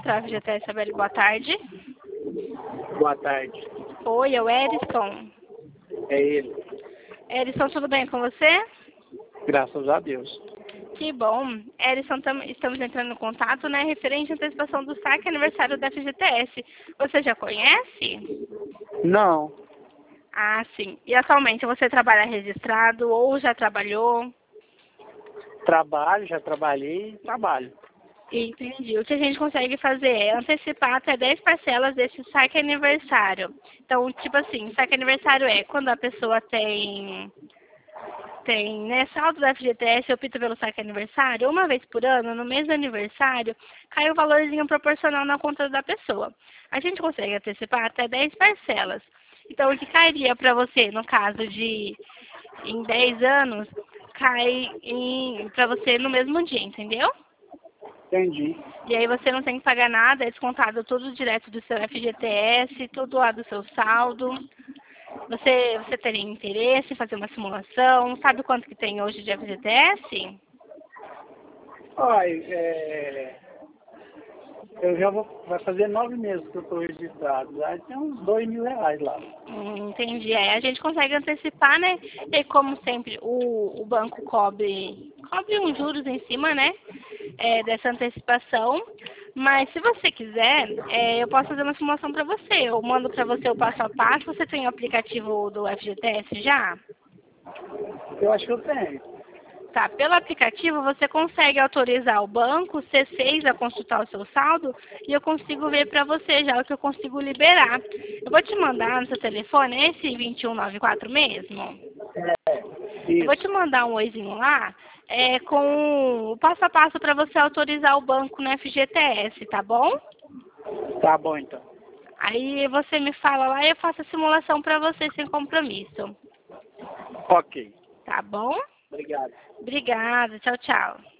Central FGTS, Abel, boa tarde. Boa tarde. Oi, é o Erison. É ele. Erison, tudo bem com você? Graças a Deus. Que bom. Erison, estamos entrando em contato, né, referente à antecipação do saque aniversário da FGTS. Você já conhece? Não. Ah, sim. E atualmente você trabalha registrado ou já trabalhou? Trabalho, já trabalhei e trabalho. Entendi. O que a gente consegue fazer é antecipar até 10 parcelas desse saque aniversário. Então, tipo assim, saque aniversário é quando a pessoa tem, né, saldo da FGTS, opta pelo saque aniversário, uma vez por ano, no mês do aniversário, cai o valorzinho proporcional na conta da pessoa. A gente consegue antecipar até 10 parcelas. Então, o que cairia para você, no caso de em 10 anos, cai para você no mesmo dia, entendeu? Entendi. E aí você não tem que pagar nada, é descontado tudo direto do seu FGTS, tudo lá do seu saldo. Você teria interesse em fazer uma simulação? Sabe quanto que tem hoje de FGTS? Olha, eu já vai fazer 9 meses que eu estou registrado. Já tem uns R$ 2.000 lá. Entendi. É, a gente consegue antecipar, né? E como sempre, o banco cobre uns juros em cima, né? Dessa antecipação. Mas se você quiser, eu posso fazer uma simulação para você. Eu mando para você o passo a passo. Você tem o aplicativo do FGTS já? Eu acho que eu tenho. Tá, pelo aplicativo você consegue autorizar o banco, C6, a consultar o seu saldo e eu consigo ver para você já o que eu consigo liberar. Eu vou te mandar no seu telefone, esse 2194 mesmo? Eu vou Isso. te mandar um oizinho lá com o passo a passo para você autorizar o banco no FGTS, tá bom? Tá bom, então. Aí você me fala lá e eu faço a simulação para você sem compromisso. Ok. Tá bom? Obrigado. Obrigada, tchau, tchau.